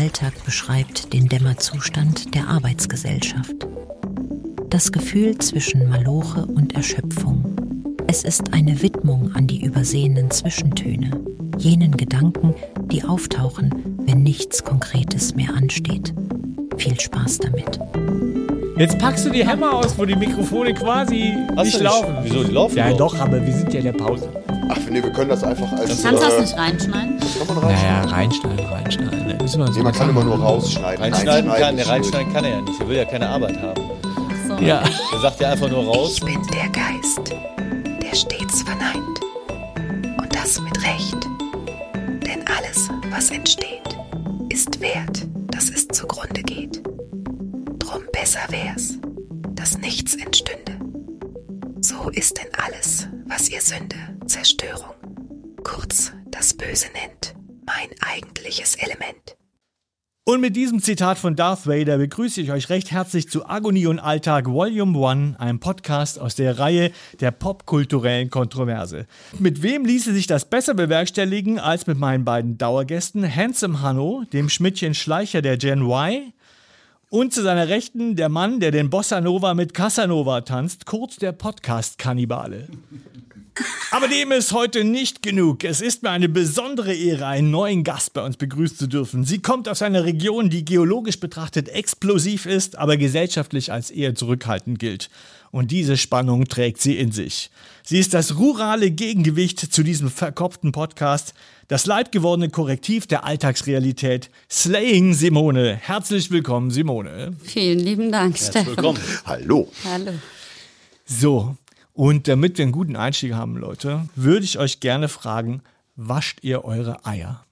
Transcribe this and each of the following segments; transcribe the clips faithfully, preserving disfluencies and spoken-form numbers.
Alltag beschreibt den Dämmerzustand der Arbeitsgesellschaft. Das Gefühl zwischen Maloche und Erschöpfung. Es ist eine Widmung an die übersehenen Zwischentöne, jenen Gedanken, die auftauchen, wenn nichts Konkretes mehr ansteht. Viel Spaß damit. Jetzt packst du die Hämmer aus, wo die Mikrofone quasi Hast nicht du laufen. Wieso, die laufen Ja doch. doch, aber wir sind ja in der Pause. Ach nee, wir können das einfach als... Kannst du das äh, nicht reinschneiden? Kann man reinschneiden? Naja, reinschneiden, reinschneiden. Das ist immer so Nee, man kann immer nur rausschneiden. Reinschneiden kann, ist der reinschneiden kann er ja nicht. Er will ja keine Arbeit haben. Ach so. Ja. Er sagt ja einfach nur raus. Ich bin der Geist, der stets verneint. Und das mit Recht. Denn alles, was entsteht, ist wert, dass es zugrunde geht. Drum besser wär's, dass nichts entstünde. So ist denn alles, was ihr Sünde, Zerstörung, kurz das Böse nennt, mein eigentliches Element. Und mit diesem Zitat von Darth Vader begrüße ich euch recht herzlich zu Agonie und Alltag Volume eins, einem Podcast aus der Reihe der popkulturellen Kontroverse. Mit wem ließe sich das besser bewerkstelligen als mit meinen beiden Dauergästen Handsome Hanno, dem Schmidtchen Schleicher der Gen Y, und zu seiner Rechten der Mann, der den Bossa Nova mit Casanova tanzt, kurz der Podcast-Kannibale. Aber dem ist heute nicht genug. Es ist mir eine besondere Ehre, einen neuen Gast bei uns begrüßen zu dürfen. Sie kommt aus einer Region, die geologisch betrachtet explosiv ist, aber gesellschaftlich als eher zurückhaltend gilt. Und diese Spannung trägt sie in sich. Sie ist das rurale Gegengewicht zu diesem verkopften Podcast, das leibgewordene Korrektiv der Alltagsrealität. Slaying Simone. Herzlich willkommen, Simone. Vielen lieben Dank, Stefan. Willkommen. Hallo. Hallo. So, und damit wir einen guten Einstieg haben, Leute, würde ich euch gerne fragen, wascht ihr eure Eier?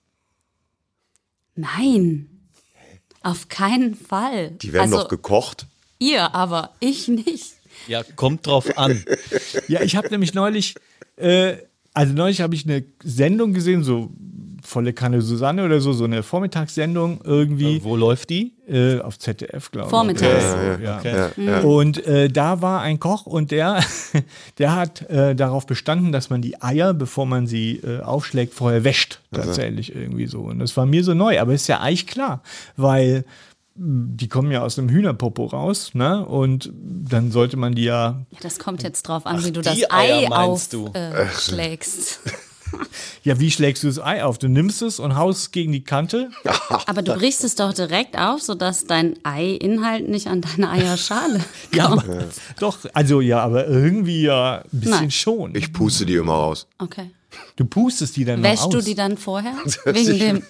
Nein, auf keinen Fall. Die werden also, noch gekocht. ihr, aber ich nicht. Ja, kommt drauf an. Ja, ich habe nämlich neulich, äh, also neulich habe ich eine Sendung gesehen, so Volle Kanne Susanne oder so, so eine Vormittagssendung irgendwie. Wo läuft die? Äh, auf Z D F, glaube ich. Vormittags. Ja, ja, Okay. ja. Ja, ja. Und äh, da war ein Koch und der, der hat äh, darauf bestanden, dass man die Eier, bevor man sie äh, aufschlägt, vorher wäscht. Tatsächlich irgendwie so. Und das war mir so neu, aber ist ja eigentlich klar, weil mh, die kommen ja aus dem Hühnerpopo raus, ne? Und dann sollte man die ja. Ja, das kommt jetzt drauf an, wie du die das Eier Ei meinst du? aufschlägst. Ja, wie schlägst du das Ei auf? Du nimmst es und haust es gegen die Kante. Aber du brichst es doch direkt auf, sodass dein Ei-Inhalt nicht an deine Eierschale Ja, kommt. aber, doch, also ja, aber irgendwie ja ein bisschen Nein. schon. Ich puste die immer raus. Okay. Du pustest die dann noch Wäschst aus. du die dann vorher? Wegen dem.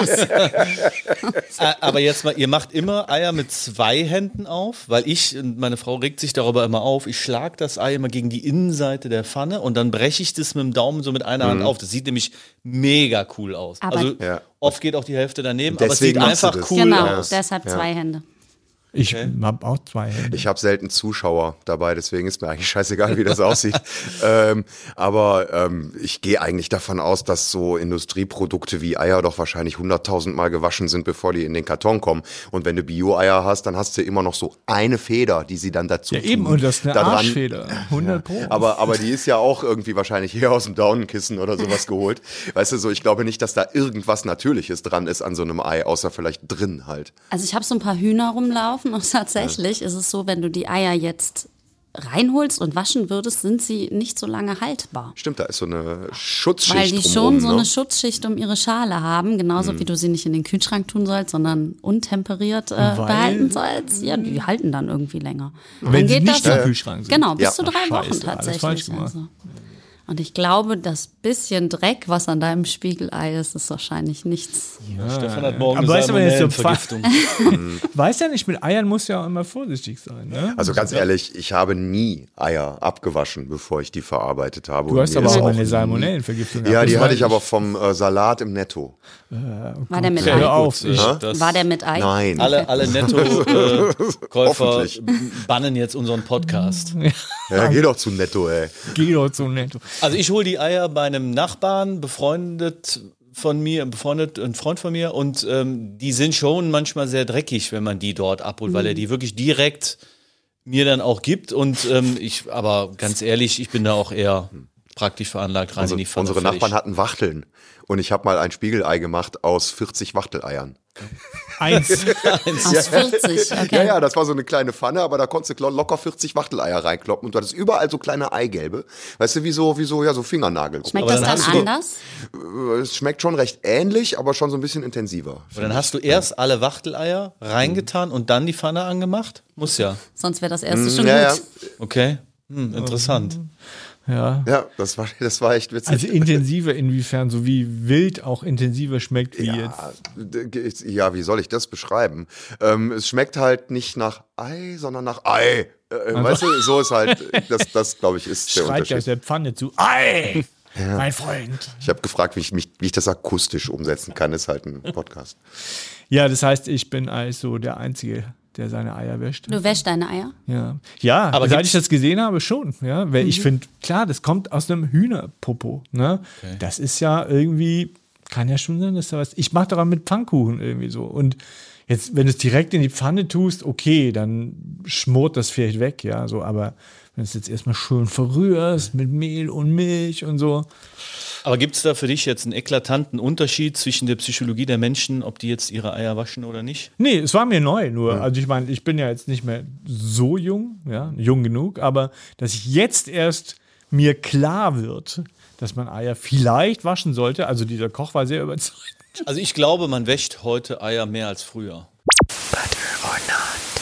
Äh, Aber jetzt mal, ihr macht immer Eier mit zwei Händen auf, weil ich, und meine Frau regt sich darüber immer auf, ich schlage das Ei immer gegen die Innenseite der Pfanne und dann breche ich das mit dem Daumen so mit einer Hand auf. Das sieht nämlich mega cool aus. Aber- also Ja. oft geht auch die Hälfte daneben, aber es Deswegen sieht machst du einfach das. cool Genau, aus. deshalb zwei Hände. Ich habe auch zwei Hände. Ich habe selten Zuschauer dabei, deswegen ist mir eigentlich scheißegal, wie das aussieht. ähm, aber ähm, ich gehe eigentlich davon aus, dass so Industrieprodukte wie Eier doch wahrscheinlich hunderttausend Mal gewaschen sind, bevor die in den Karton kommen. Und wenn du Bio-Eier hast, dann hast du immer noch so eine Feder, die sie dann dazu Ja, tun. eben, und das ist eine Da dran- Arschfeder. hundert Pro. Aber, aber die ist ja auch irgendwie wahrscheinlich hier aus dem Daunenkissen oder sowas geholt. Weißt du, so, ich glaube nicht, dass da irgendwas Natürliches dran ist an so einem Ei, außer vielleicht drin halt. Also ich habe so ein paar Hühner rumlaufen und tatsächlich ist es so, wenn du die Eier jetzt reinholst und waschen würdest, sind sie nicht so lange haltbar. Stimmt, da ist so eine Schutzschicht Weil die drumrum, schon so ne? eine Schutzschicht um ihre Schale haben, genauso Mhm. wie du sie nicht in den Kühlschrank tun sollst, sondern untemperiert äh, behalten sollst. Ja, die halten dann irgendwie länger. Wenn dann sie geht nicht das, im Kühlschrank sind. Genau, bis Ja. zu drei Ach, Wochen scheiße, alles falsch tatsächlich. gemacht. Also. Und ich glaube, das bisschen Dreck, was an deinem Spiegelei ist, ist wahrscheinlich nichts. Stefan hat morgen Aber eine weißt du, wenn jetzt so Salmonellenvergiftung. Weiß ja nicht, mit Eiern musst du ja auch immer vorsichtig sein. Ne? Also ganz ehrlich, ich habe nie Eier abgewaschen, bevor ich die verarbeitet habe. Du Und hast mir aber ist auch auch eine nie- Salmonellenvergiftung Ja, gehabt. die Das hatte weiß ich aber vom äh, Salat im Netto. War der mit Hör Ei? auf. Ich, Das- War der mit Ei? Nein. Alle, alle Netto-Käufer Hoffentlich. bannen jetzt unseren Podcast. Ja, geh doch zu Netto, ey. geh doch so netto. Also ich hole die Eier bei einem Nachbarn, befreundet von mir, befreundet, ein Freund von mir, und ähm, die sind schon manchmal sehr dreckig, wenn man die dort abholt, weil er die wirklich direkt mir dann auch gibt. Und ähm, ich, aber ganz ehrlich, ich bin da auch eher praktisch veranlagt, rein Also, in die Pfanne. unsere fertig. Nachbarn hatten Wachteln. Und ich habe mal ein Spiegelei gemacht aus vierzig Wachteleiern. Eins. Aus vierzig, okay. Ja, ja, das war so eine kleine Pfanne, aber da konntest du locker vierzig Wachteleier reinkloppen und du hattest überall so kleine Eigelbe. Weißt du, wie so, wie so, ja, so Fingernagel. Schmeckt Aber das dann dann hast du- anders? Es schmeckt schon recht ähnlich, aber schon so ein bisschen intensiver. Und dann hast du erst alle Wachteleier reingetan und dann die Pfanne angemacht? Muss ja. Sonst wäre das erste schon Ja, ja. gut. Okay. Hm, interessant. Ja. Ja, das war, das war echt witzig. Also intensiver inwiefern, so wie wild auch intensiver schmeckt wie jetzt. Ja, d- ja, wie soll ich das beschreiben? Ähm, es schmeckt halt nicht nach Ei, sondern nach Ei. Äh, weißt du, so ist halt, das, das glaube ich, ist der Schreit ja aus Unterschied. der Pfanne zu. Ei! Mein Freund. Ich habe gefragt, wie ich, mich, wie ich das akustisch umsetzen kann, ist halt ein Podcast. Ja, das heißt, ich bin also der Einzige, der seine Eier wäscht. Du wäschst deine Eier? Ja, ja, Aber seit gibt's- ich das gesehen habe, schon. Ja, weil ich finde, klar, das kommt aus einem Hühnerpopo. Ne? Das ist ja irgendwie, kann ja schon sein, dass da was. Ich mache doch auch mit Pfannkuchen irgendwie so. Und jetzt, wenn du es direkt in die Pfanne tust, okay, dann schmort das vielleicht weg, ja, so. Aber wenn du es jetzt erstmal schön verrührst mit Mehl und Milch und so. Aber gibt es da für dich jetzt einen eklatanten Unterschied zwischen der Psychologie der Menschen, ob die jetzt ihre Eier waschen oder nicht? Nee, es war mir neu nur. Also ich meine, ich bin ja jetzt nicht mehr so jung, ja, jung genug, aber dass ich jetzt erst mir klar wird, dass man Eier vielleicht waschen sollte. Also dieser Koch war sehr überzeugt. Also ich glaube, man wäscht heute Eier mehr als früher. Butter or not.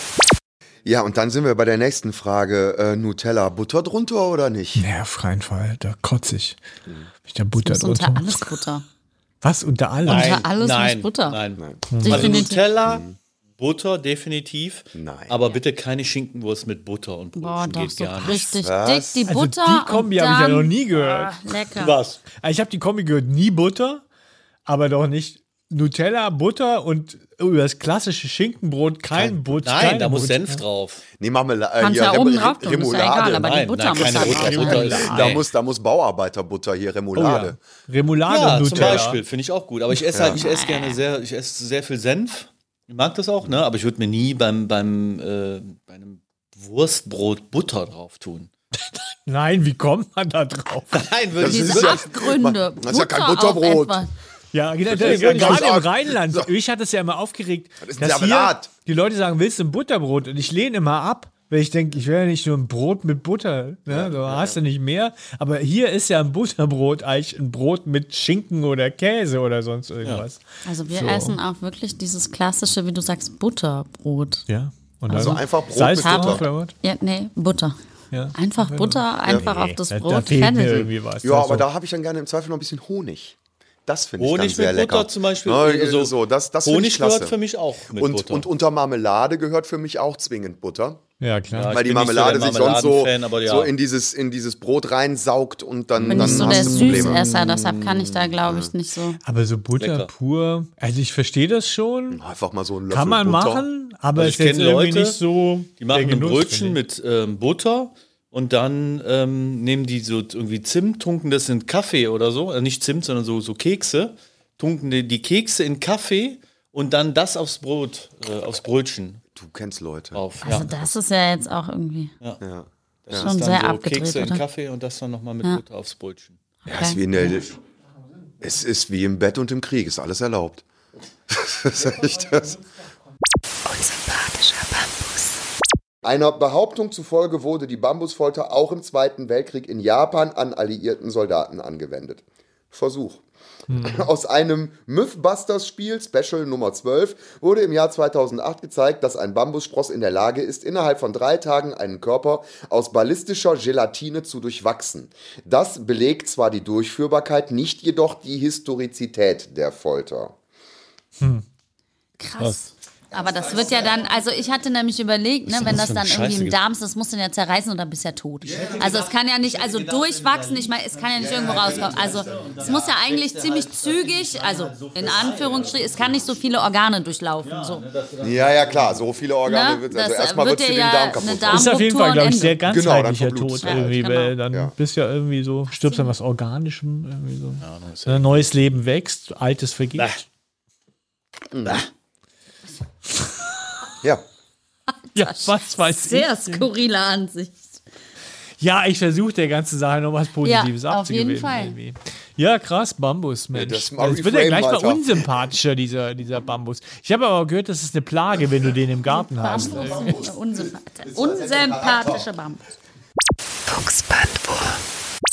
Ja, und dann sind wir bei der nächsten Frage. Äh, Nutella, Butter drunter oder nicht? Ja, auf keinen Fall, da kotze ich. Ich da Butter Muss unter drunter. alles Butter. Was, unter allem? Unter alles nein, muss Butter. Nein. Definitiv. Also Nutella, Butter definitiv. Nein. Aber bitte keine Schinkenwurst mit Butter und Boah, Brötchen doch geht so gar nicht. richtig Was? dick, die Also Butter. die Kombi und habe ich ja dann- noch nie gehört. Ah, lecker. Was? Ich habe die Kombi gehört, nie Butter, aber doch nicht Nutella, Butter und über das klassische Schinkenbrot kein Butter. Nein, keine da muss Butter. Senf drauf. Nee, Marmelade. Kannst ja oben drauf tun, ist ja egal, aber die Nein, Butter nein, muss keine da Butter. drauf. Butter ist- sein. Da Nein. muss, da muss Bauarbeiterbutter hier, Oh, ja. Remoulade. Remoulade Ja, und zum Nutella. Beispiel, finde ich auch gut. Aber ich esse halt, ich esse gerne sehr, ich esse sehr viel Senf. Ich mag das auch, ne? Aber ich würde mir nie beim, beim äh, bei einem Wurstbrot Butter drauf tun. Nein, wie kommt man da drauf? Nein, würde ich Diese ist ja- Abgründe. das ist ja kein Butter auf Butterbrot. etwas. Ja, genau, das, ich ja gerade gar nicht im sagen. Rheinland. So. Ich hatte es ja immer aufgeregt, Das ist ein dass hier Servelat. die Leute sagen, willst du ein Butterbrot? Und ich lehne immer ab, weil ich denke, ich will ja nicht nur ein Brot mit Butter. Ne? Du hast du nicht mehr. Aber hier ist ja ein Butterbrot eigentlich ein Brot mit Schinken oder Käse oder sonst irgendwas. Also wir So. essen auch wirklich dieses klassische, wie du sagst, Butterbrot. Ja. Und Also dann einfach Brot Salz mit drauf, Butter. oder was? Ja, nee, Butter. Ja. Einfach Butter, einfach auf das Da, Brot. da fehlt mir fertig. irgendwie was. Ja, Also, aber da habe ich dann gerne im Zweifel noch ein bisschen Honig. Das finde ich dann Honig sehr mit lecker. Butter zum Beispiel. Ja, Also so, das, das finde Honig ich klasse. gehört für mich auch mit und, Butter. und unter Marmelade gehört für mich auch zwingend Butter. ja, klar. Ja, Weil ich die bin nicht so Marmelade der sich sonst so, Marmeladen-Fan, aber ja. so in, dieses, in dieses Brot reinsaugt und dann, Bin dann nicht so hast der du Probleme. Süßesser, deshalb kann ich da, glaube ich, nicht so. Aber so Butter Lecker. pur, also ich verstehe das schon. Einfach mal so einen Löffel Kann man Butter. machen, aber Also es ich ist jetzt kenne irgendwie Leute, nicht so. Die machen der ein Genuss, Brötchen finde ich. mit ähm, Butter und dann ähm, nehmen die so irgendwie Zimt, tunken das in Kaffee oder so. Also nicht Zimt, sondern so, so Kekse. Tunken die, die Kekse in Kaffee und dann das aufs Brot, äh, aufs Brötchen Du kennst Leute. drauf. Also Ja. das ist ja jetzt auch irgendwie Ja. Das schon ist dann sehr so abgedreht, Kekse in oder? Kaffee und das dann nochmal mit Butter aufs Brötchen. Ja, ist wie in der, es ist wie im Bett und im Krieg, ist alles erlaubt. Das ist echt das. Unsympathischer Bambus. Einer Behauptung zufolge wurde die Bambusfolter auch im Zweiten Weltkrieg in Japan an alliierten Soldaten angewendet. Versuch. Aus einem Mythbusters-Spiel, Special Nummer zwölf, wurde im Jahr zweitausendacht gezeigt, dass ein Bambusspross in der Lage ist, innerhalb von drei Tagen einen Körper aus ballistischer Gelatine zu durchwachsen. Das belegt zwar die Durchführbarkeit, nicht jedoch die Historizität der Folter. krass. Aber das wird ja dann, also ich hatte nämlich überlegt, ne, wenn das dann irgendwie im Darm ist, das muss dann ja zerreißen und dann bist du ja tot. Also es kann ja nicht, also durchwachsen, ich meine, es kann ja nicht irgendwo rauskommen. Also es muss ja eigentlich ziemlich zügig, also in Anführungsstrichen, es kann nicht so viele Organe durchlaufen. So. Ja, ja, klar, so viele Organe Ne? wird also Das erstmal wird wird sie dir den ja Darm eine kaputt. Darm- Ist auf jeden Fall, glaube ich, sehr Genau, dann ganzheitlicher verblutst Tod du. irgendwie, Ja, weil genau. dann Ja. bist du ja irgendwie so, stirbst an was Organischem, irgendwie so. Ein neues Leben wächst, altes vergeht. Ja. Ja, was weiß Sehr ich. skurrile Ansicht. Ja, ich versuche der ganzen Sache noch was Positives Ja, auf abzugewinnen. jeden Fall. irgendwie. Ja, krass, Bambus, Mensch. das das, mal wird ja reframe, gleich mal Alter. unsympathischer, dieser, dieser Bambus. Ich habe aber gehört, das ist eine Plage, wenn du den im Garten hast. Bambus. Unsympathisch. Unsympathische Bambus. Fuchsbandwurm.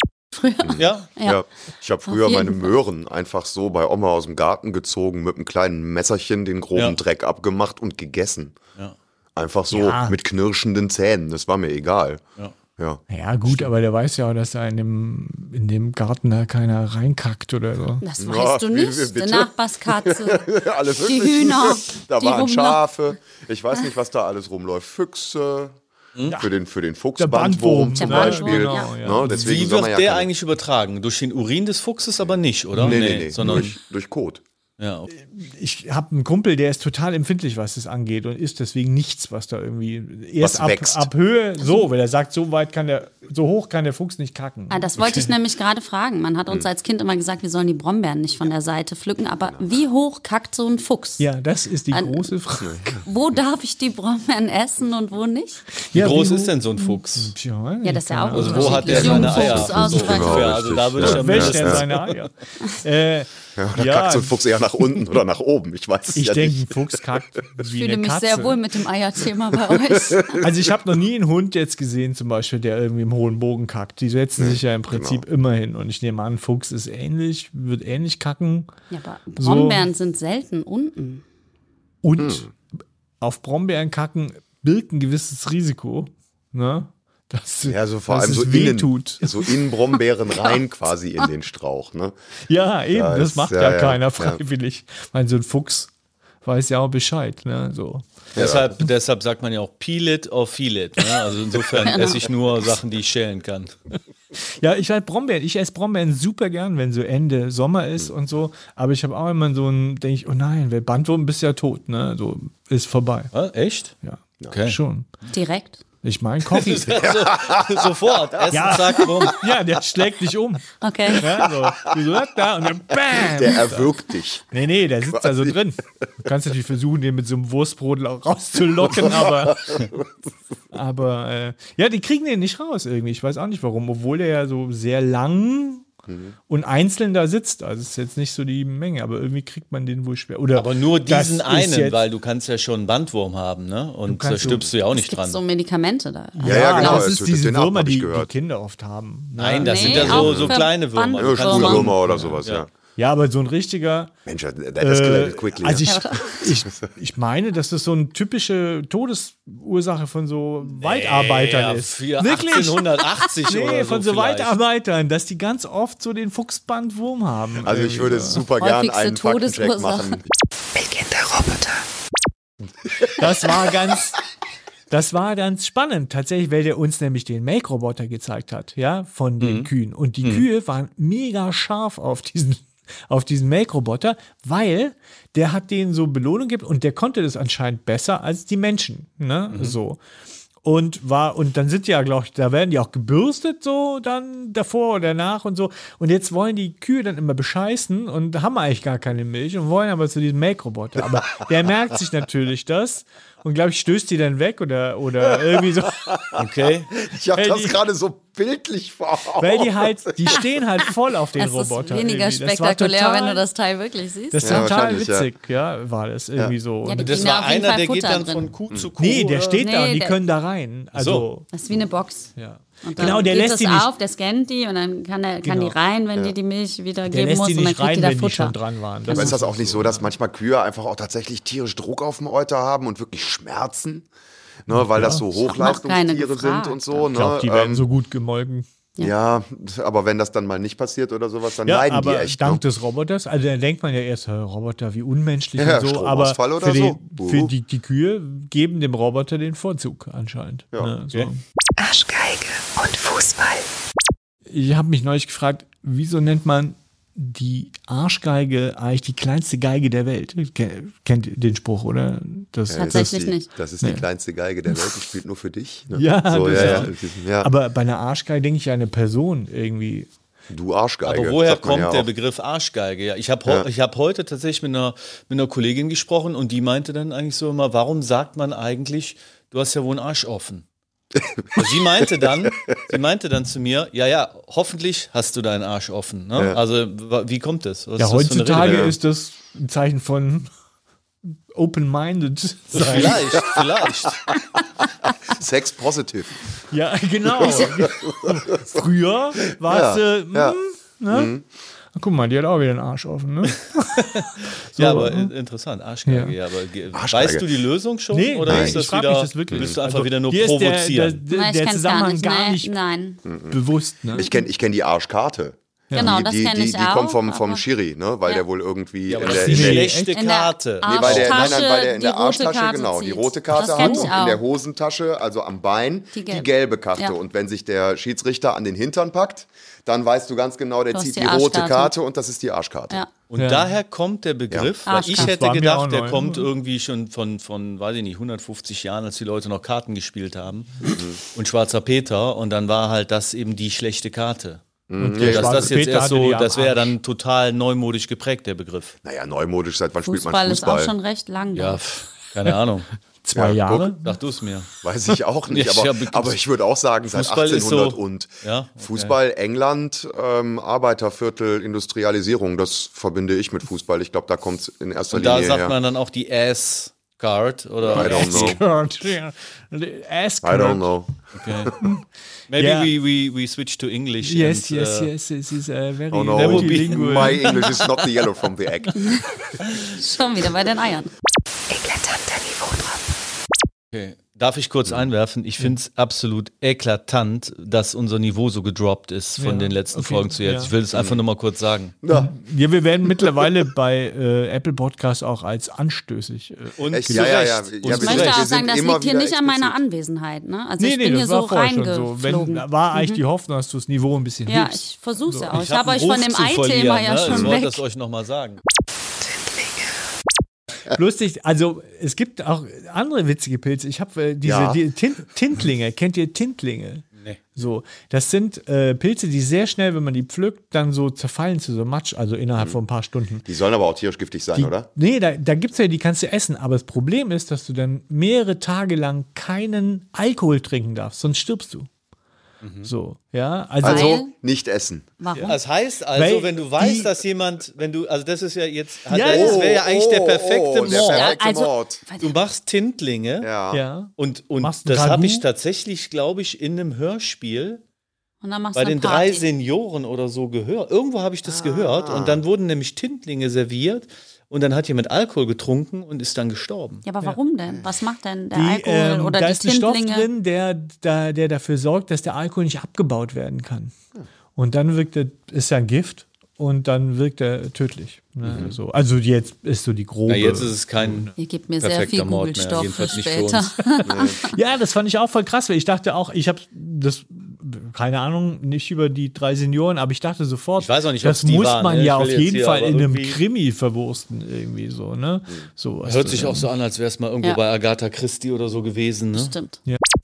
Ja? Ja. Ich habe früher jeden meine Möhren einfach so bei Oma aus dem Garten gezogen, mit einem kleinen Messerchen den groben Ja. Dreck abgemacht und gegessen. Ja. Einfach so Ja. mit knirschenden Zähnen. Das war mir egal. Ja. Ja. Ja, gut, aber der weiß ja auch, dass da in dem, in dem Garten da keiner reinkackt oder so. Das Ja, weißt du wie- nicht. wie- Die bitte? Nachbarskatze. Alles Die wirklich. Hühner. Da die waren rumlaufen. Schafe. Ich weiß nicht, was da alles rumläuft. Füchse. Für den, für den Der Fuchsbandwurm Bandwurm zum Der Bandwurm, Beispiel. ja. ja. Ne, deswegen Wie soll man wird ja der keine- eigentlich übertragen? Durch den Urin des Fuchses aber nicht, oder? Nee, nee, nee. Sondern, durch, durch Kot. ja. Ich habe einen Kumpel, der ist total empfindlich, was das angeht und isst deswegen nichts, was da irgendwie erst Was ab, wächst. ab Höhe, so, weil er sagt, so weit kann der, so hoch kann der Fuchs nicht kacken. Ah, das wollte ich nämlich gerade fragen. Man hat uns als Kind immer gesagt, wir sollen die Brombeeren nicht von der Seite pflücken. Aber wie hoch kackt so ein Fuchs? Ja, das ist die Ein- große Frage. Wo darf ich die Brombeeren essen und wo nicht? Wie Ja, groß wie ist hoch- denn so ein Fuchs? Tja, Ja, das ist ja auch Also wo hat der unterschiedlich. seine Jungfuchs, Eier? So Ausweichen. ungefähr. Also da würde ich ja Wäscht mehr- er seine Eier? äh, Ja, da Ja. kackt so ein Fuchs eher nach unten oder nach oben. Ich weiß es ich ja denke, ein nicht. Fuchs kackt wie Ich fühle eine mich Katze. sehr wohl mit dem Eierthema bei euch. Also ich habe noch nie einen Hund jetzt gesehen, zum Beispiel, der irgendwie im hohen Bogen kackt. Die setzen sich ja im Prinzip genau. immer hin. Und ich nehme an, ein Fuchs ist ähnlich, wird ähnlich kacken. Ja, aber So. Brombeeren sind selten unten. Und Hm. auf Brombeeren kacken birgt ein gewisses Risiko. Ne? Dass, Ja, so vor dass allem es so weh innen, tut. so in Brombeeren rein quasi in den Strauch. Ne? Ja, eben, Ja, das ist- macht ja, ja, ja, keiner ja. freiwillig. Ich meine, so ein Fuchs weiß ja auch Bescheid. Ne? So. Deshalb, deshalb sagt man ja auch peel it or feel it. Ne? Also insofern esse ich nur Sachen, die ich schälen kann. Ja, ich halt Brombeeren. Ich esse Brombeeren super gern, wenn so Ende Sommer ist und so. Aber ich habe auch immer so ein, denke ich, oh nein, weil Bandwurm bist ja tot, ne? So ist vorbei. Ah, echt? Ja, Okay. schon. Direkt. Ich meine, Coffee. So, sofort. Essen, Ja. zack, rum. Ja, der schlägt dich um. Okay. Ja, so. Du so, da und dann bam. Der erwürgt dich. Nee, nee, der sitzt da so drin. Du kannst natürlich versuchen, den mit so einem Wurstbrot rauszulocken, aber. Aber, äh, ja, die kriegen den nicht raus irgendwie. Ich weiß auch nicht warum, obwohl der ja so sehr lang und einzeln da sitzt. Also, es ist jetzt nicht so die Menge, aber irgendwie kriegt man den wohl schwer. Oder Aber nur das diesen ist einen, jetzt- weil du kannst ja schon einen Bandwurm haben, ne? Und da kannst so- stirbst du ja auch Es nicht gibt dran. so Medikamente da. Ja, ja, genau. Das es ist wird- diese den Namen Würmer, hab ich die, die gehört. Kinder oft haben. Ne? Nein, das Nee, sind ja so, auch so für kleine Würmer. Bandwürmer. Du kannst Würmer. Würmer oder sowas, ja. Ja, aber so ein richtiger. Mensch, that escalated quickly. Also ja. ich, ich, ich meine, dass das so eine typische Todesursache von so Waldarbeitern ja, ist. für achtzehnhundertachtzig Nee, oder so von so vielleicht. Waldarbeitern, dass die ganz oft so den Fuchsbandwurm haben. Also ich würde super gern Häufigste einen Faktencheck Todesursache. machen. Milchkinderroboter. Das war ganz, das war ganz spannend, tatsächlich, weil der uns nämlich den Make-Roboter gezeigt hat, ja, von den Mhm. Kühen. Und die Kühe waren mega scharf auf diesen, auf diesen Make-Roboter, weil der hat denen so Belohnung gegeben und der konnte das anscheinend besser als die Menschen, ne, Mhm. so. Und war, und dann sind die ja, glaube ich, da werden die auch gebürstet, so dann davor oder danach und so. Und jetzt wollen die Kühe dann immer bescheißen und haben eigentlich gar keine Milch und wollen aber zu diesem Make-Roboter. Aber der merkt sich natürlich das und, glaube ich, stößt die dann weg oder, oder irgendwie so. Okay. Ich habe Weil das die- gerade so bildlich vor Augen. Weil die halt, die stehen halt voll auf den Es ist Roboter. weniger irgendwie. Das war spektakulär, total- wenn du das Teil wirklich siehst. Das ist Ja, total wahrscheinlich, ja. witzig, ja. war das irgendwie so. Ja, die Und- Das kriegen war auf jeden einer, Fall der geht Futter dann drin. von Kuh zu Kuh. nee, der oder? steht da Nee, und die der- können da rein. Also, Das ist wie eine Box. ja. Und dann Genau, der geht lässt es die nicht- auf, der scannt die und dann kann, er, kann Genau. die rein, wenn die die Milch wieder Der geben lässt muss die und dann nicht kriegt rein, die da wenn die Futter. schon dran waren. Aber ist das auch nicht so, dass manchmal Kühe einfach auch tatsächlich tierisch Druck auf dem Euter haben und wirklich Schmerzen? Ne, weil das so noch keine Hochleistungstiere gefragt. sind und so. Ich glaube, Ne? die werden Ähm, so gut gemolken. ja, aber wenn das dann mal nicht passiert oder sowas, dann Ja, leiden die aber echt. dank Ne? des Roboters, also da denkt man ja erst, hä, Roboter, wie unmenschlich Ja, und so, aber Stromausfall oder für, die, so. für Uh. die, die Kühe geben dem Roboter den Vorzug anscheinend. Ja. Ne, so. Okay. Arschgeige und Fußball. Ich habe mich neulich gefragt, wieso nennt man die Arschgeige eigentlich die kleinste Geige der Welt? Ke- Kennt ihr den Spruch, oder? Das, Ja, Tatsächlich das ist die, nicht. Das ist die kleinste Geige der Welt, die spielt nur für dich. Ne? Ja, so, das ja, ja. ja, ja. Aber bei einer Arschgeige denke ich an eine Person irgendwie. Du Arschgeige. Aber woher sagt man kommt ja der auch. Begriff Arschgeige? Ja, ich habe Ja. ich hab heute tatsächlich mit einer, mit einer Kollegin gesprochen und die meinte dann eigentlich so immer, warum sagt man eigentlich, du hast ja wohl einen Arsch offen? Und sie meinte dann, sie meinte dann zu mir, ja, ja, hoffentlich hast du deinen Arsch offen. Ne? Ja. Also w- wie kommt das? Was Ja, ist das für eine heutzutage Rede? ist das ein Zeichen von open-minded sein. Vielleicht, vielleicht. Sex positive. Ja, genau. Früher war es, Ja, äh, ja. mm, ne? Guck mal, die hat auch wieder den Arsch offen, ne? So, Ja, aber hm. in- interessant, Arschgeige. Ja. Aber ge- Arschgeige. weißt du die Lösung schon? Nee, oder nein, ist ich das frag wieder, mich das wirklich. willst du einfach Also, wieder nur hier ist der- provozieren? Der, Nein, der, ich der kenn's Zusammenhang gar nicht. gar Nee, nicht Nein. bewusst, ne? Ich kenne ich kenn die Arschkarte. Genau, die, das die, kenne die, ich die auch. kommt vom, vom aber- Schiri, ne? Weil Ja. der wohl irgendwie Ja, aber in das der, ist in die der, schlechte In der Karte. Nee, weil der, nein, nein, weil der in die der rote Arschtasche, Karte genau, die zieht. rote Karte Das hat kenn ich und in auch. der Hosentasche, also am Bein, Die die, gelbe. gelbe Karte. Ja. Und wenn sich der Schiedsrichter an den Hintern packt, dann weißt du ganz genau, der Du hast zieht die die rote Arschkarte. Karte und das ist die Arschkarte. Ja. Und Ja. daher kommt der Begriff, Ja. weil ich Arschkarte. hätte Das war mir auch gedacht, der neu. kommt irgendwie schon von, von, weiß ich nicht, hundertfünfzig Jahren, als die Leute noch Karten gespielt haben. Und Schwarzer Peter. Und dann war halt das eben die schlechte Karte. Und Dass Schwarze das jetzt Peter erst hatte so, die am das wäre Arsch. dann total neumodisch geprägt, der Begriff. Naja, neumodisch, seit wann spielt man Fußball ist auch Fußball? schon recht lang. Ja, da. pff, keine Ahnung. Zwei Ja, Jahre. Sag du es mir. Weiß ich auch nicht, Ja, aber, ja, aber ich würde auch sagen, seit Fußball ist achtzehnhundert so- und Ja, okay. Fußball, England, ähm, Arbeiterviertel, Industrialisierung, das verbinde ich mit Fußball. Ich glaube, da kommt es in erster Und da Linie sagt her. man dann auch die Ass-Card oder I don't know. Skirt, ja. Ass I don't know. Okay. Maybe Yeah. we, we, we switch to English. Yes, and, yes, uh, yes. It is uh, very Oh no, multilingual. my English is not the yellow from the egg. Schon wieder bei den Eiern. Eklatanter Niveaudrop. Okay. Darf ich kurz einwerfen? Ich finde es absolut eklatant, dass unser Niveau so gedroppt ist von Ja, den letzten okay, Folgen zu jetzt. ja. Ich will es einfach nur mal kurz sagen. Ja, Ja, wir werden mittlerweile bei äh, Apple Podcasts auch als anstößig. Äh, Und echt, zu ja, ja, Recht. ja. Und ja Ich wir zu möchte sind- Recht. auch sagen, das immer liegt hier wieder nicht an meiner explizit. Anwesenheit. Ne? Also nee, ich nee, bin das hier so war vorher schon so. Wenn, reingeflogen. da war eigentlich die Hoffnung, dass du das Niveau ein bisschen Ja, hebst. ich versuch's ja auch. Ich, hab habe euch einen von Ruf dem zu Ei-Thema verlieren, ja ne? schon Ich wollte weg. das euch nochmal sagen. Lustig, also es gibt auch andere witzige Pilze. Ich habe äh, diese Ja. die, Tin Tintlinge. Kennt ihr Tintlinge? Nee. So, das sind äh, Pilze, die sehr schnell, wenn man die pflückt, dann so zerfallen zu so Matsch, also innerhalb von ein paar Stunden. Die sollen aber auch tierisch giftig sein, Die, oder? Nee, da, da gibt es ja, die kannst du essen. Aber das Problem ist, dass du dann mehrere Tage lang keinen Alkohol trinken darfst, sonst stirbst du. So, ja. Also, Also Weil- nicht essen. Warum? Das heißt also, Weil wenn du weißt, die- dass jemand, wenn du, also das ist ja jetzt, Ja, das wäre ja eigentlich der oh, perfekte oh, der Mord. perfekte also, Mord. Du machst Tintlinge Ja. ja. und, und Machst ein das habe Ragout? ich tatsächlich, glaube ich, in einem Hörspiel Und dann machst bei du eine den drei Party. Senioren oder so gehört. Irgendwo habe ich das gehört und dann wurden nämlich Tintlinge serviert und dann hat jemand Alkohol getrunken und ist dann gestorben. Ja, aber warum denn? Was macht denn der Die, Alkohol ähm, oder da die ist ein Stoff Tintlinge? drin, der, der, der dafür sorgt, dass der Alkohol nicht abgebaut werden kann. Und dann wirkt er, ist er ein Gift und dann wirkt er tödlich. Ne? So, also jetzt ist so die grobe. Na, jetzt ist es kein Ihr gebt mir sehr perfekter viel Mord mehr, Google-Stoff für jedenfalls nicht für später. uns. Ja, das fand ich auch voll krass, weil ich dachte auch, ich habe das, keine Ahnung, nicht über die drei Senioren, aber ich dachte sofort, Ich weiß auch nicht, das ob's die muss waren, man ne? ja Ich will auf jetzt jeden hier Fall aber in einem irgendwie- Krimi verwursten, irgendwie so, ne? So, was Hört du sich dann- auch so an, als wäre es mal irgendwo Ja. bei Agatha Christie oder so gewesen. Ne? Stimmt.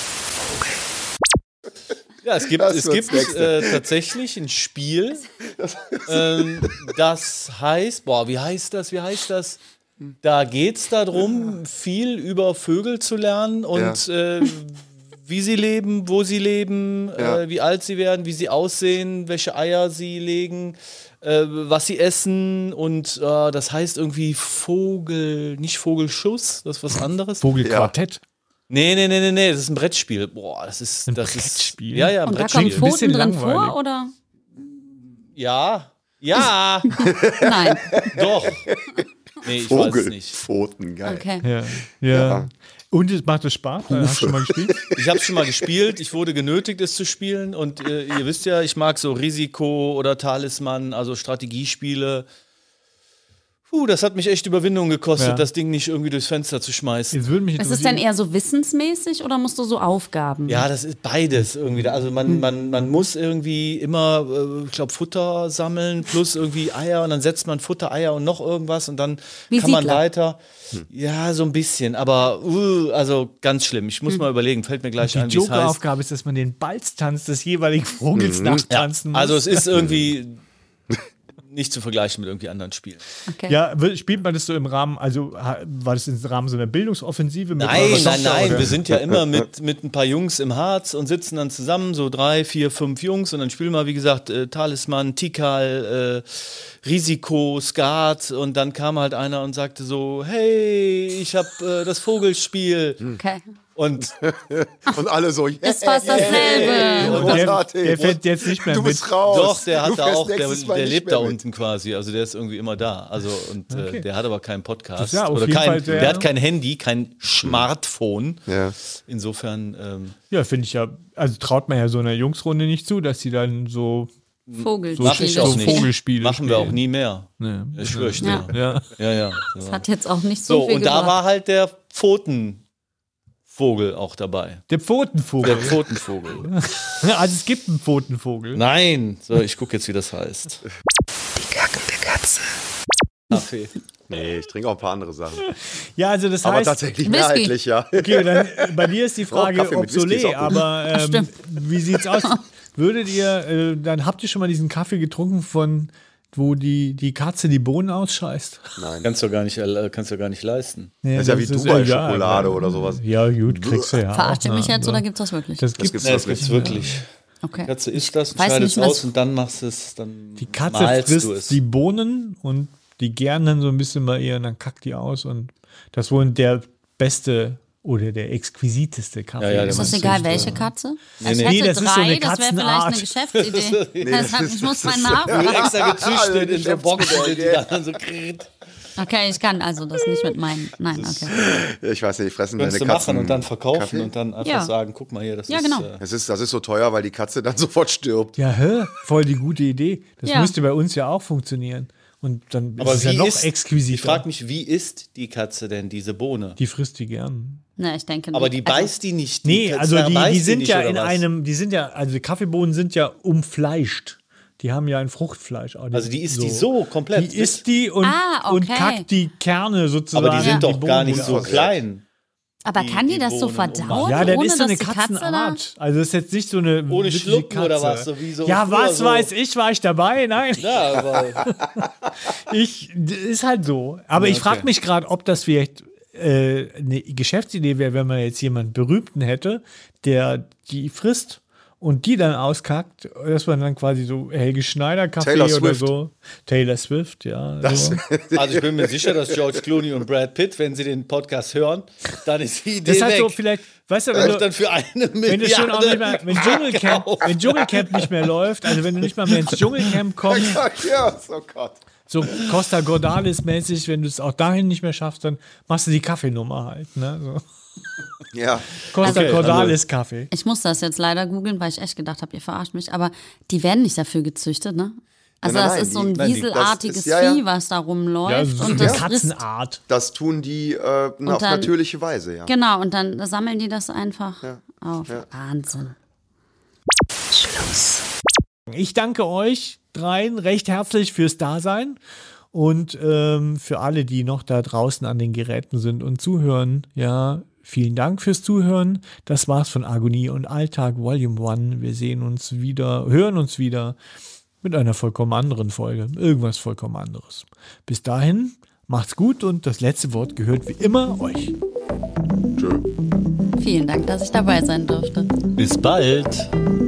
Ja, es gibt, Das es wird's gibt Nächste. äh, tatsächlich ein Spiel, ähm, das heißt, boah, wie heißt das, wie heißt das? Da geht es darum, viel über Vögel zu lernen und äh, wie sie leben, wo sie leben, Ja. äh, wie alt sie werden, wie sie aussehen, welche Eier sie legen, äh, was sie essen und äh, das heißt irgendwie Vogel, nicht Vogelschuss, das ist was anderes. Vogelquartett. Nee, nee, nee, nee, nee, das ist ein Brettspiel. Boah, das ist Ein das Brettspiel? Ist, ja, ja, ein Und da Brettspiel. kommen Klingt ein bisschen Pfoten drin langweilig. vor, oder? Ja, ja, Nein. doch. Nee, ich weiß es nicht. Vogelpfoten, geil. Okay. Ja. ja. Und es macht es Spaß? Hast du schon mal gespielt? Ich habe es schon mal gespielt. Ich wurde genötigt, es zu spielen. Und äh, ihr wisst ja, ich mag so Risiko oder Talisman, also Strategiespiele. Puh, das hat mich echt Überwindung gekostet, Ja. das Ding nicht irgendwie durchs Fenster zu schmeißen. Jetzt würde mich Ist es interessieren. denn eher so wissensmäßig oder musst du so Aufgaben? Ja, das ist beides irgendwie. Also man, man, man muss irgendwie immer, äh, ich glaube, Futter sammeln plus irgendwie Eier und dann setzt man Futter, Eier und noch irgendwas und dann Wie kann man Siedler. weiter. Ja, so ein bisschen, aber uh, also ganz schlimm. Ich muss mal überlegen, fällt mir gleich Die ein, wie es heißt. Jokeraufgabe ist, dass man den Balztanz des jeweiligen Vogels nachtanzen muss. Also es ist irgendwie nicht zu vergleichen mit irgendwie anderen Spielen. Okay. Ja, spielt man das so im Rahmen, also war das im Rahmen so einer Bildungsoffensive? Mit Nein, nein, Tochter, nein, oder? wir sind ja immer mit, mit ein paar Jungs im Harz und sitzen dann zusammen, so drei, vier, fünf Jungs und dann spielen wir, wie gesagt, äh, Talisman, Tikal, äh, Risiko, Skat und dann kam halt einer und sagte so, hey, ich hab äh, das Vogelspiel. Okay. Und Und alle so, yeah, Ist fast dasselbe. Und der, der fährt jetzt nicht mehr du mit. bist raus. doch, der Du hat da fährst auch, der, nächstes Mal der nicht lebt mehr da mit. unten quasi, also der ist irgendwie immer da. Also und Okay. äh, der hat aber keinen Podcast. Das ist ja auf Oder jeden kein, Fall sehr- der hat kein Handy, kein Smartphone. Ja. Insofern, ähm, Ja, finde ich ja, also traut man ja so einer Jungsrunde nicht zu, dass sie dann so, Vogelspiele. mach ich auch so nicht. Vogelspiele Machen wir auch spielen. nie mehr. Nee. Ich schwöre ich Ja. dir. Ja. Ja, ja. Das So, hat jetzt auch nicht so, so viel und da gebracht. war halt der Pfotenvogel auch dabei. Der Pfotenvogel. Der Pfotenvogel. Also es gibt einen Pfotenvogel. Nein, so, ich gucke jetzt, wie das heißt. Die kackende Katze. Kaffee. Nee, ich trinke auch ein paar andere Sachen. Ja, also das Aber heißt, tatsächlich Whisky. mehrheitlich, ja. okay, dann, äh, bei dir ist die Frage Kaffee mit Whisky ist obsolet, auch gut. aber ähm, Stimmt. wie sieht's aus? Würdet ihr, äh, dann habt ihr schon mal diesen Kaffee getrunken von, wo die, die Katze die Bohnen ausscheißt? Nein. Kannst du gar nicht, äh, kannst du gar nicht leisten. Nee, Das ist ja wie Dubai-Schokolade egal. oder sowas. Ja, gut, kriegst du ja. Verarscht ihr auch, mich ne? jetzt oder gibt es das wirklich? Das Das gibt's. gibt's Nee, das wirklich. gibt's wirklich. Okay. Die Katze isst das und Weiß scheidet nicht, es was- aus und dann machst du es, dann Die Katze malst du frisst es. die Bohnen und die gären dann so ein bisschen bei ihr und dann kackt die aus und das ist wohl der beste oder der exquisiteste Kaffee. Ja, ja, der Ist das macht egal, Sinn, welche ja. Katze? Nee, Ich nee. hätte Nee, das ist so drei, eine das wäre vielleicht Katzenart. eine Geschäftsidee. das hat, ich muss mal nachfragen. Extra gezüchtet in so Boxen, die Geschäftsmodell, dann so krrrt. Okay, ich kann also das nicht mit meinen. Nein, okay. Ich weiß nicht, die fressen deine Könntest du Katzen. machen und dann verkaufen Kaffee? und dann einfach Ja. sagen, guck mal hier, das Ja, ist... genau. Äh, Das ist, das ist so teuer, weil die Katze dann sofort stirbt. Ja, hä? Voll die gute Idee. Das Ja. müsste bei uns ja auch funktionieren. Und dann ist aber es wie ja noch ist, exquisiter. ich frage mich, wie isst die Katze denn diese Bohne? Die frisst die gern. Ne, ich denke Aber nicht. die Also, beißt die nicht. Die Nee, Katze also die, beißt die sind nicht, ja oder in was? einem, die sind ja, also die Kaffeebohnen sind ja umfleischt. Die haben ja ein Fruchtfleisch. auch. Also die isst die so komplett? Die isst die und, Ah, und okay. kackt die Kerne sozusagen. Aber die sind in doch gar Bohnen nicht wieder so aus. klein. aber die- kann die, die das so Bohnen verdauen, ummachen. Ja, das ohne ist so dass eine die Katze da... Katzenart. Also das ist jetzt nicht so eine Ohne wirkliche Schlucken Katze. oder was? So wie so ja, früher was so. weiß ich, war ich dabei? Nein, Ja, aber ich ist halt so. Aber Ja, ich frage okay. mich gerade, ob das vielleicht äh, eine Geschäftsidee wäre, wenn man jetzt jemanden Berühmten hätte, der die frisst und die dann auskackt, dass man dann quasi so Helge Schneider Kaffee Taylor oder Swift. so. Taylor Swift, ja. So. also ich bin mir sicher, dass George Clooney und Brad Pitt, wenn sie den Podcast hören, dann ist die Idee Das ist halt weg. so vielleicht, weißt du, wenn Läuft du, dann für eine wenn du schon auch nicht mehr, Milliarde wenn Dschungelcamp, Mark wenn Dschungelcamp nicht mehr läuft, also wenn du nicht mal mehr ins Dschungelcamp kommst, Ja, oh Gott. so Costa Cordalis mäßig, wenn du es auch dahin nicht mehr schaffst, dann machst du die Kaffeenummer halt, ne? So. Ja. Costa Okay, Cordalis Kaffee. Ich muss das jetzt leider googeln, weil ich echt gedacht habe, ihr verarscht mich. Aber die werden nicht dafür gezüchtet, ne? Also Nein, nein, das nein, ist so die- ein nein, die- das wieselartiges ist- ja, ja. Vieh, was da rumläuft. Ja, so und eine das frisst, Katzenart. Das tun die äh, auf dann- natürliche Weise, ja. genau, und dann sammeln die das einfach auf. Wahnsinn. Schluss. Ich danke euch dreien recht herzlich fürs Dasein und ähm, für alle, die noch da draußen an den Geräten sind und zuhören. Ja, vielen Dank fürs Zuhören. Das war's von Agonie und Alltag Volume eins. Wir sehen uns wieder, hören uns wieder mit einer vollkommen anderen Folge. Irgendwas vollkommen anderes. Bis dahin, macht's gut und das letzte Wort gehört wie immer euch. Tschö. Vielen Dank, dass ich dabei sein durfte. Bis bald.